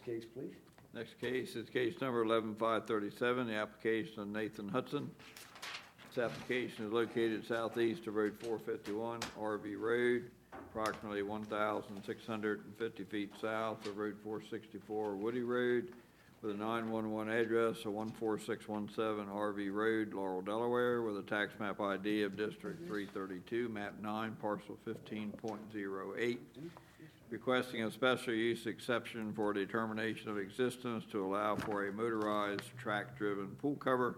case, please. Next case is case number 11537, the application of Nathan Hudson. This application is located southeast of Road 451, RV Road, approximately 1,650 feet south of Road 464, Woody Road, with a 911 address of 14617 RV Road, Laurel, Delaware, with a tax map ID of District 332, map 9, parcel 15.08. Requesting a special use exception for determination of existence to allow for a motorized track-driven pool cover.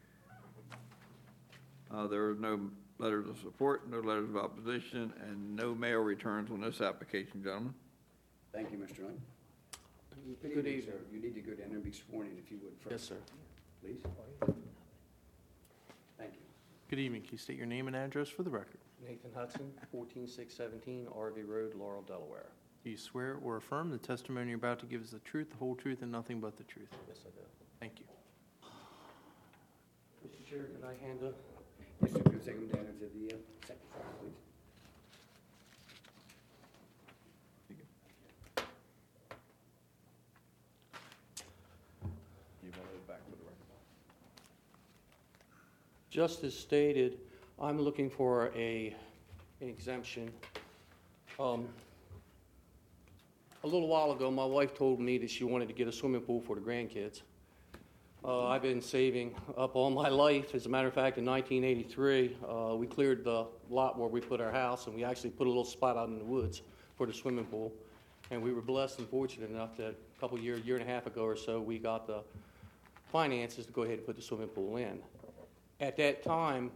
There are no letters of support, no letters of opposition, and no mail returns on this application, gentlemen. Thank you, Mr. Lynn. Good evening, sir. You need to go down and be sworn in if you would first. Yes, sir. Please. Thank you. Good evening. Can you state your name and address for the record? Nathan Hudson, 14617 RV Road, Laurel, Delaware. Do you swear or affirm the testimony you're about to give is the truth, the whole truth, and nothing but the truth? Yes, I do. Thank you. Mr. Chair, can I hand up? Yes, sir. Please take them down into the second floor, please. Just as stated, I'm looking for an exemption. A little while ago, my wife told me that she wanted to get a swimming pool for the grandkids. I've been saving up all my life. As a matter of fact, in 1983, we cleared the lot where we put our house, and we actually put a little spot out in the woods for the swimming pool. And we were blessed and fortunate enough that a couple year and a half ago or so, we got the finances to go ahead and put the swimming pool in. At that time,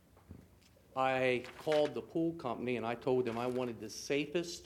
I called the pool company and I told them I wanted the safest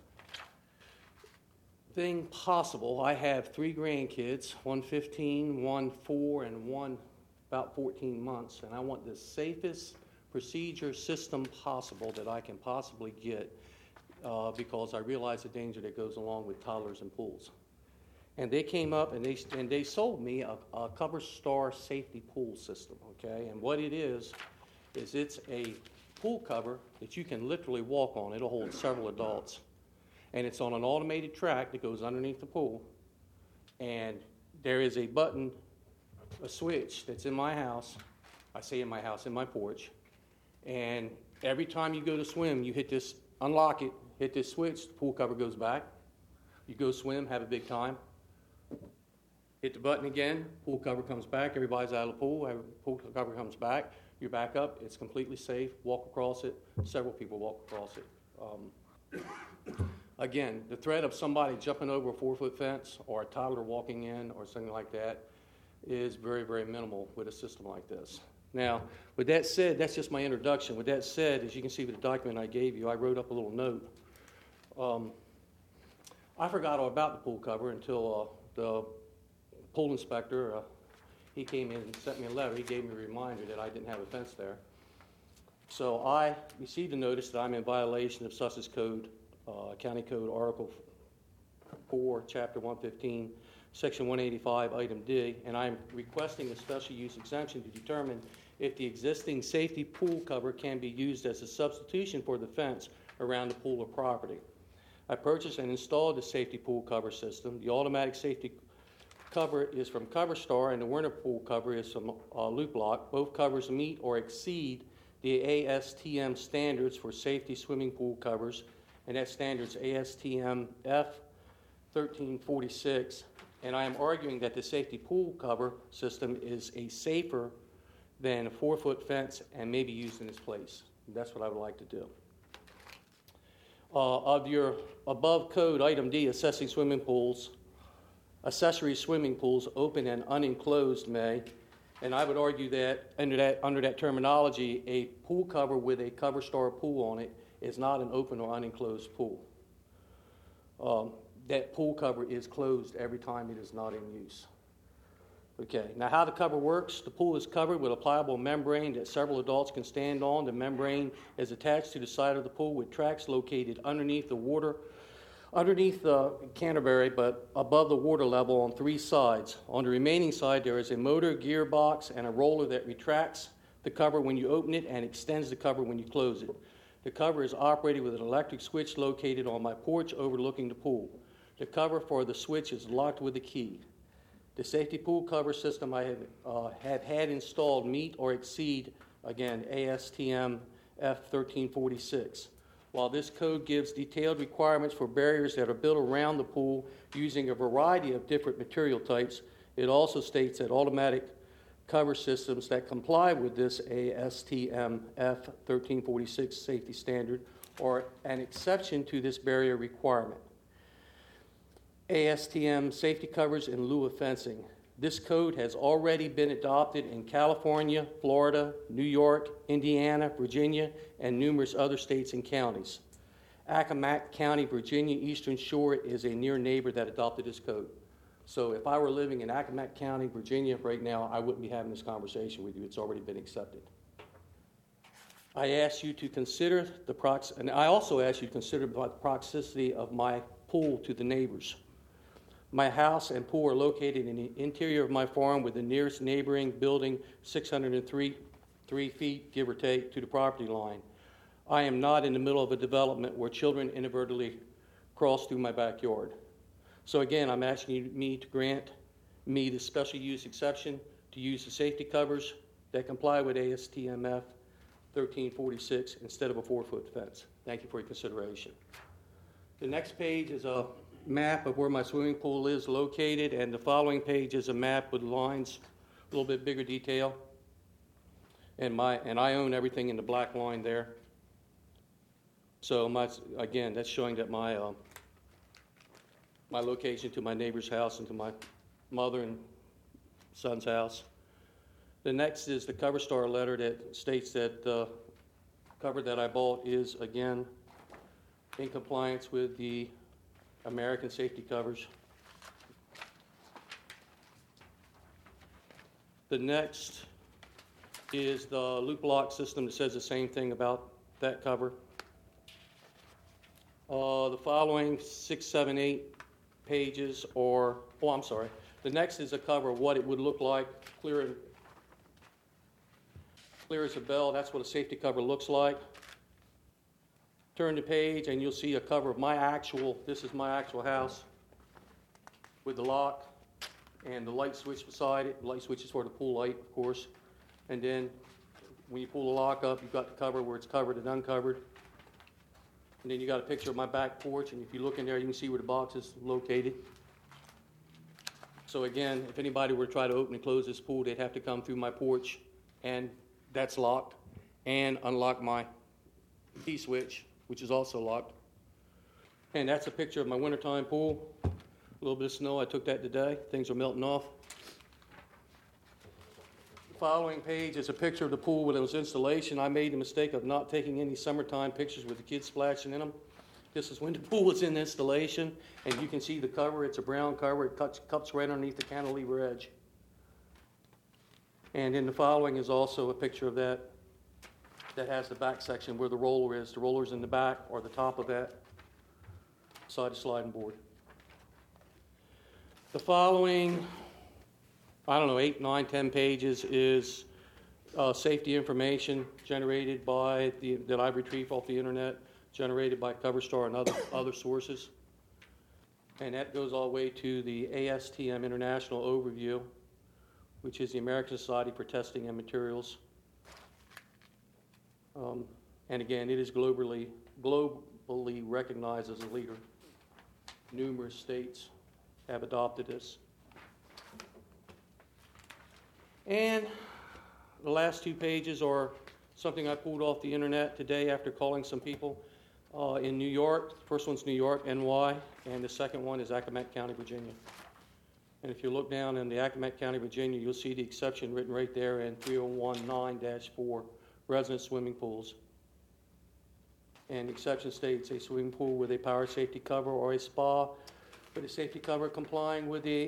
thing possible. I have 3 grandkids, one 15, one 4, and one about 14 months, and I want the safest procedure system possible that I can possibly get because I realize the danger that goes along with toddlers and pools. And they came up and they sold me a CoverStar safety pool system, okay? And what it is it's a pool cover that you can literally walk on. It'll hold several adults. And it's on an automated track that goes underneath the pool. And there is a button, a switch that's in my house. I say in my house, in my porch. And every time you go to swim, you hit this, unlock it, hit this switch, the pool cover goes back. You go swim, have a big time. Hit the button again, pool cover comes back, everybody's out of the pool cover comes back, you're back up, it's completely safe, walk across it, several people walk across it. Again, the threat of somebody jumping over a 4-foot fence or a toddler walking in or something like that is very, very minimal with a system like this. Now, with that said, that's just my introduction. With that said, as you can see with the document I gave you, I wrote up a little note. I forgot all about the pool cover until the pool inspector, he came in and sent me a letter. He gave me a reminder that I didn't have a fence there. So I received a notice that I'm in violation of Sussex Code, County Code Article 4, Chapter 115, Section 185, Item D, and I'm requesting a special use exemption to determine if the existing safety pool cover can be used as a substitution for the fence around the pool or property. I purchased and installed the safety pool cover system. The automatic safety cover is from CoverStar, and the winter pool cover is from Loop Lock. Both covers meet or exceed the ASTM standards for safety swimming pool covers, and that standard is ASTM F1346. And I am arguing that the safety pool cover system is safer than a 4-foot fence and may be used in its place. That's what I would like to do. Of your above code, Item D, assessing swimming pools, accessory swimming pools, open and unenclosed may, and I would argue that under that terminology, a pool cover with a CoverStar pool on it is not an open or unenclosed pool. That pool cover is closed every time it is not in use. Okay, now how the cover works, the pool is covered with a pliable membrane that several adults can stand on. The membrane is attached to the side of the pool with tracks located underneath the canterbury, but above the water level on 3 sides. On the remaining side, there is a motor, gearbox, and a roller that retracts the cover when you open it and extends the cover when you close it. The cover is operated with an electric switch located on my porch overlooking the pool. The cover for the switch is locked with a key. The safety pool cover system I have had installed meet or exceed, again, ASTM F1346. While this code gives detailed requirements for barriers that are built around the pool using a variety of different material types, it also states that automatic cover systems that comply with this ASTM F1346 safety standard are an exception to this barrier requirement. ASTM safety covers in lieu of fencing. This code has already been adopted in California, Florida, New York, Indiana, Virginia, and numerous other states and counties. Accomack County, Virginia, Eastern Shore is a near neighbor that adopted this code. So if I were living in Accomack County, Virginia right now, I wouldn't be having this conversation with you. It's already been accepted. I ask you to consider and I also ask you to consider the proximity of my pool to the neighbors. My house and pool are located in the interior of my farm with the nearest neighboring building 603 feet, give or take, to the property line. I am not in the middle of a development where children inadvertently cross through my backyard. So again, I'm asking me to grant me the special use exception to use the safety covers that comply with ASTM F1346 instead of a 4-foot fence. Thank you for your consideration. The next page is a map of where my swimming pool is located, and the following page is a map with lines, a little bit bigger detail. And I own everything in the black line there. So again, that's showing that my location to my neighbor's house and to my mother and son's house. The next is the cover star letter that states that the cover that I bought is, again, in compliance with the American safety covers. The next is the loop lock system that says the same thing about that cover. The following 6, 7, 8 pages are, the next is a cover of what it would look like, clear as a bell. That's what a safety cover looks like. Turn the page and you'll see a cover of this is my actual house with the lock and the light switch beside it. The light switch is for the pool light, of course. And then when you pull the lock up, you've got the cover where it's covered and uncovered. And then you got a picture of my back porch, and if you look in there, you can see where the box is located. So again, if anybody were to try to open and close this pool, they'd have to come through my porch, and that's locked, and unlock my key switch, which is also locked. And that's a picture of my wintertime pool. A little bit of snow, I took that today. Things are melting off. The following page is a picture of the pool with its installation. I made the mistake of not taking any summertime pictures with the kids splashing in them. This is when the pool was in installation, and you can see the cover. It's a brown cover. It cups right underneath the cantilever edge. And in the following is also a picture of that has the back section where the roller is. The roller's in the back or the top of that side of sliding board. The following, 8, 9, 10 pages is safety information generated that I've retrieved off the internet, generated by CoverStar and other sources. And that goes all the way to the ASTM International Overview, which is the American Society for Testing and Materials. And again, it is globally recognized as a leader. Numerous states have adopted this. And the last 2 pages are something I pulled off the internet today after calling some people in New York. The first one's New York, NY, and the second one is Accomack County, Virginia. And if you look down in the Accomack County, Virginia, you'll see the exception written right there in 3019-4, resident swimming pools. And the exception states a swimming pool with a power safety cover or a spa with a safety cover complying with the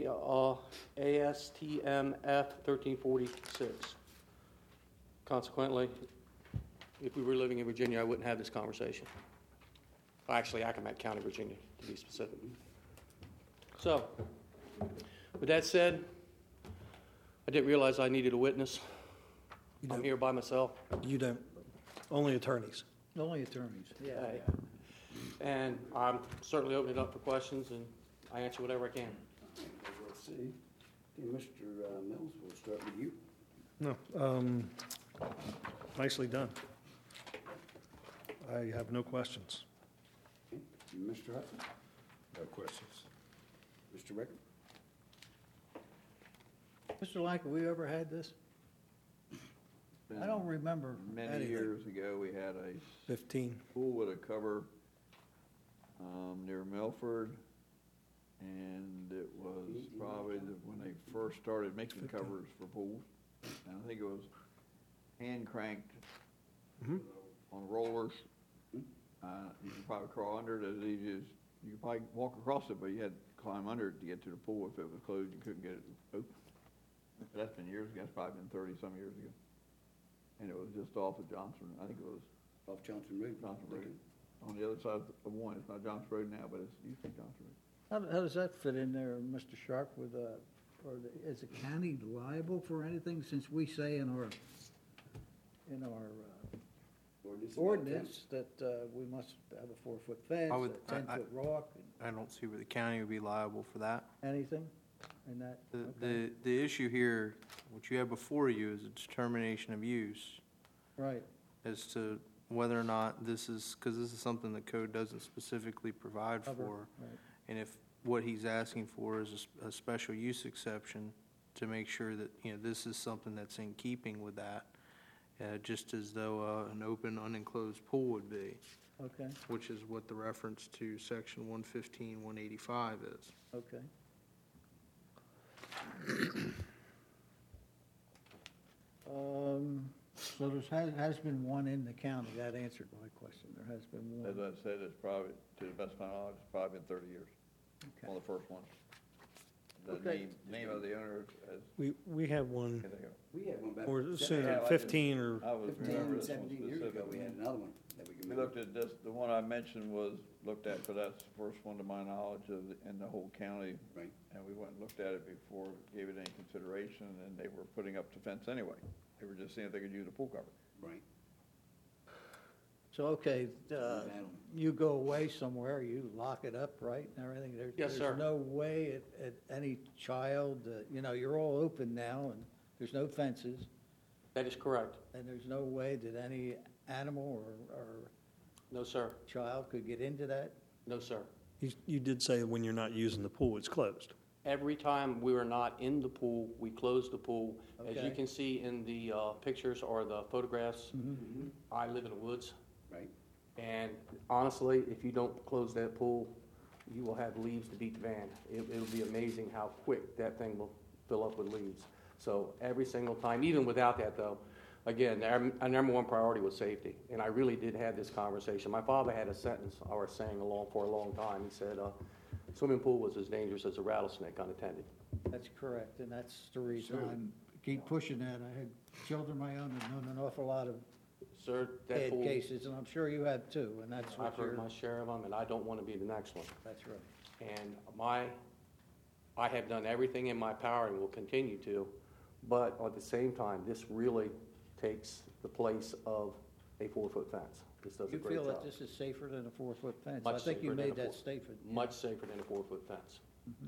ASTM F1346. Consequently, if we were living in Virginia, I wouldn't have this conversation. Actually, Accomack County, Virginia, to be specific. So, with that said, I didn't realize I needed a witness. I'm here by myself. You don't. Only attorneys. Only attorneys. And I'm certainly opening it up for questions, and I answer whatever I can. Let's see. Okay, Mr. Mills, we'll start with you. No, nicely done. I have no questions. Okay, Mr. Hudson, No questions. Mr. Ricker. Mr. Lank, have we ever had this? I don't remember Many anything. years ago, we had a 15. pool with a cover near Milford, and it was probably when they first started making covers for pools. And I think it was hand cranked on rollers. You could probably crawl under it as easy as, you could probably walk across it, but you had to climb under it to get to the pool. If it was closed, you couldn't get it open. But that's been years ago, that's probably been 30-some years ago. And it was just off of Johnson, I think it was Off Johnson Road. Johnson Road. On the other side of one, it's not Johnson Road now, but it's used to be Johnson Road. How does that fit in there, Mr. Sharp, with, is the county liable for anything, since we say in our ordinance that we must have a 4-foot fence, I would- a 10-foot rock, I don't see where the county would be liable for that. anything in that? The, Okay. the issue here, what you have before you is a determination of use Right, as to whether or not this is, because this is something the code doesn't specifically provide cover, for. right. And if what he's asking for is a special use exception to make sure that, this is something that's in keeping with that, just as though an open, unenclosed pool would be, Okay, which is what the reference to section 115, 185 is. okay. So has been one in the county, that answered my question, there has been As one. I said, it's probably, to the best of my knowledge, it's probably been 30 years Okay. on the first one. The Okay. name of the owner is, We have one, can't think of it. We had one back. or in soon, Yeah, I 15 or, I was 15, remember this one 17 years ago, we had specifically. another one that we can. We looked at this, the one I mentioned was looked at, but that's the first one to my knowledge of, in the whole county. Right. And we went and looked at it before, gave it any consideration, and they were putting up the fence anyway. They were just seeing if they could use a pool cover. Right. So, okay, Battle. you go away somewhere, you lock it up, right, and everything? Yes, sir. There's no way at any child, you're all open now, and there's no fences, That is correct. and there's no way that any animal or No, sir. child could get into that? No, sir. you did say when you're not using the pool, it's closed. Every time we are not in the pool, we close the pool. As you Okay. can see in the pictures or the photographs, I live in the woods. Right. And honestly, if you don't close that pool, you will have leaves to beat the van. It'll be amazing how quick that thing will fill up with leaves. So every single time, even without that though, again, our number one priority was safety. And I really did have this conversation. My father had a sentence or a saying for a long time. He said, swimming pool was as dangerous as a rattlesnake unattended. That's correct, and that's the reason I keep pushing that. I had children of my own and known an awful lot of Sir, that bad pool, cases, and I'm sure you have too, and that's what I've heard you're, my share of them, and I don't want to be the next one. that's right. And I have done everything in my power and will continue to, but at the same time, this really takes the place of a 4-foot fence. This does a You great feel that job. this is safer than a 4-foot fence? Much I think you safer than made a that 4 statement. Much safer than a 4-foot fence.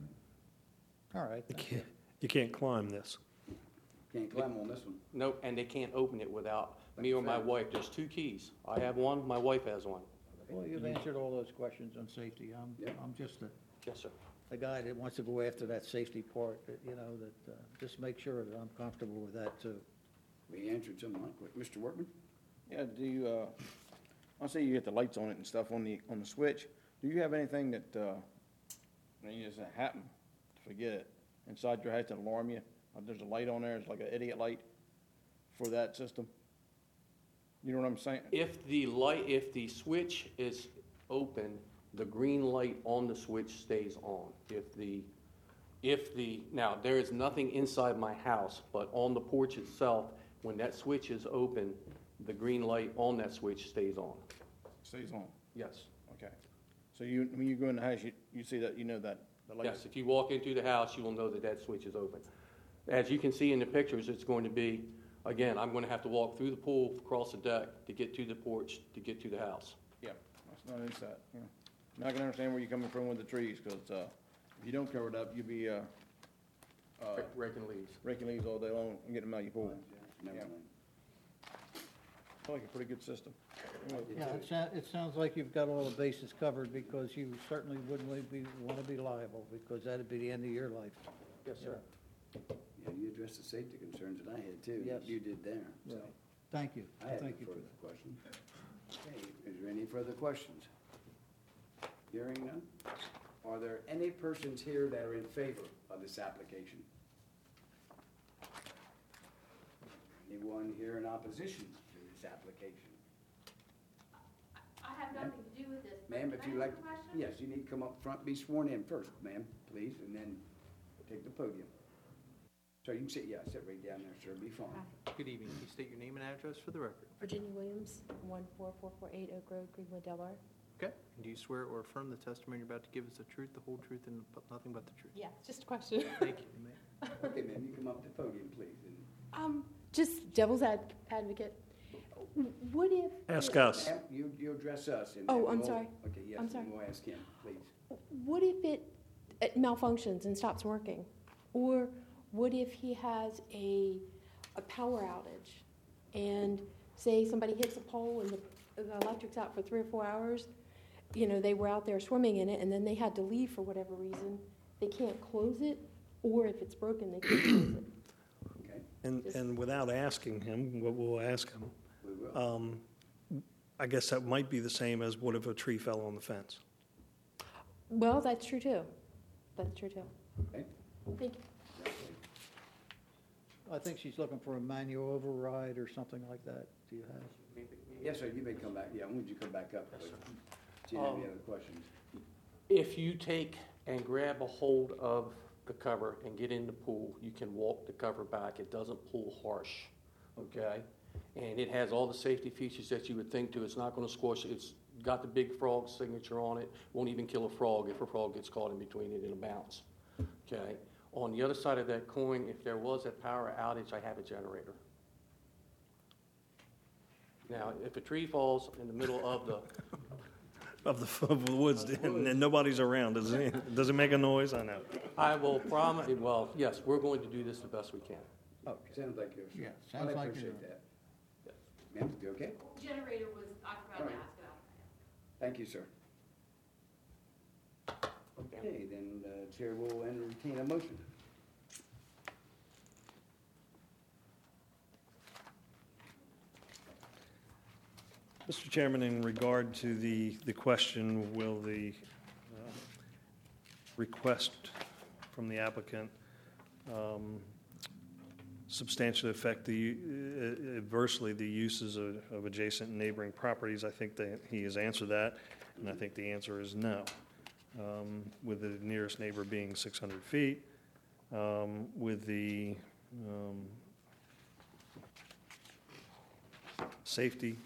All right. You can't climb this. Can't climb on this one. Nope, and they can't open it without me or my wife. There's 2 keys. I have one, my wife has one. Well, you've answered all those questions on safety. Yeah. I'm just Yes, sir. a guy that wants to go after that safety part, just make sure that I'm comfortable with that too. We answered some of my questions. Mr. Workman? Yeah, do you, I see you get the lights on it and stuff on the switch. Do you have anything that, you just happen to forget it inside your house to alarm you? There's a light on there, it's like an idiot light for that system? You know what I'm saying? If the switch is open, the green light on the switch stays on. Now, there is nothing inside my house, but on the porch itself, when that switch is open, the green light on that switch stays on. Stays on, Yes. okay. So when you go in the house, you see that, that the light? Yes, if you walk into the house, you will know that that switch is open. As you can see in the pictures, it's going to be, again, I'm going to have to walk through the pool, across the deck, to get to the porch, to get to the house. Yeah, that's not inside, yeah. Now I can understand where you're coming from with the trees, because, If you don't cover it up, you'll be, Raking leaves. raking leaves all day long and getting them out of your pool. Never Yeah. mind. I like a pretty good system. Yeah, it sounds like you've got all the bases covered, because you certainly wouldn't want to be liable, because that'd be the end of your life. Yes, sir. Yeah, you addressed the safety concerns that I had too. Yes. You did there, so. Right. Thank you. I have no Thank you for further that. questions. Okay, is there any further questions? Hearing none? Are there any persons here that are in favor of this application? Anyone here in opposition to this application? I have nothing to do with this. Ma'am, if Can I you'd ask like, a question? yes, you need to come up front, be sworn in first, ma'am, please, and then take the podium. So you can sit, yeah, sit right down there, sir, be fine. Good evening. Can you state your name and address for the record? Virginia Williams, 14448 Oak Road, Greenwood, Delaware. Okay. And do you swear or affirm the testimony you're about to give is the truth, the whole truth, and nothing but the truth? Yeah, just a question. Thank you, ma'am. Okay, ma'am, you come up to the podium, please, and Just devil's advocate. What if? Ask us. ma'am, you address us. and Oh, then I'm we'll- sorry. Okay, yes, I'm and sorry. we'll ask him, please. What if it malfunctions and stops working? Or what if he has a power outage and say somebody hits a pole and the electric's out for 3 or 4 hours? You know, they were out there swimming in it and then they had to leave for whatever reason. They can't close it, or if it's broken, they can't close it. Okay, And without asking him, what we'll ask him, we will. I guess that might be the same as what if a tree fell on the fence? Well, that's true too. That's true too. Okay. Thank you. I think she's looking for a manual override or something like that. Do you have? Yes, sir, you may come back, yeah, when would you come back up, please? Do you have any other questions? If you take and grab a hold of the cover and get in the pool, you can walk the cover back. It doesn't pull harsh, okay? And it has all the safety features that you would think to. It's not going to squash it. It's got the big frog signature on it. Won't even kill a frog if a frog gets caught in between it. It'll bounce, okay? On the other side of that coin, if there was a power outage, I have a generator. Now, if a tree falls in the middle of the Of the woods, and nobody's around, does it make a noise? I know. I will promise, well, yes, we're going to do this the best we can. Sounds like you're. Yeah, sounds like I you're appreciate doing that. Ma'am, you okay? Generator was, I forgot All right. ask about. Thank you, sir. Okay, then, Chair will entertain a motion. Mr. Chairman, in regard to the question, will the request from the applicant substantially affect adversely the uses of adjacent and neighboring properties? I think that he has answered that, and I think the answer is no. With the nearest neighbor being 600 feet, with the safety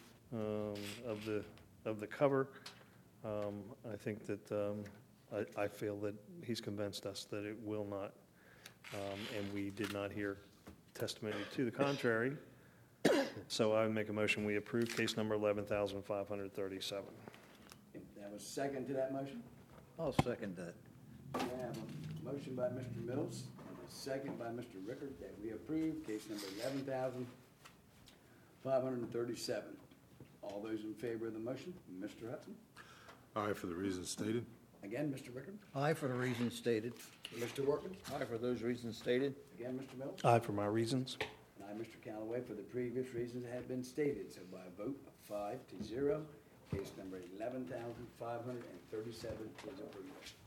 of the cover, I think that I feel that he's convinced us that it will not, and we did not hear testimony to the contrary. So I would make a motion, we approve case number 11,537. That was second to that motion? I'll second that. We have a motion by Mr. Mills and a second by Mr. Rickard that we approve case number 11,537. All those in favor of the motion, Mr. Hudson? Aye, for the reasons stated. Again, Mr. Rickard? Aye, for the reasons stated. Mr. Workman? Aye, for those reasons stated. Again, Mr. Mills? Aye, for my reasons. And I, Mr. Callaway, for the previous reasons that have been stated. So by a vote of 5-0, case number 11,537 is approved.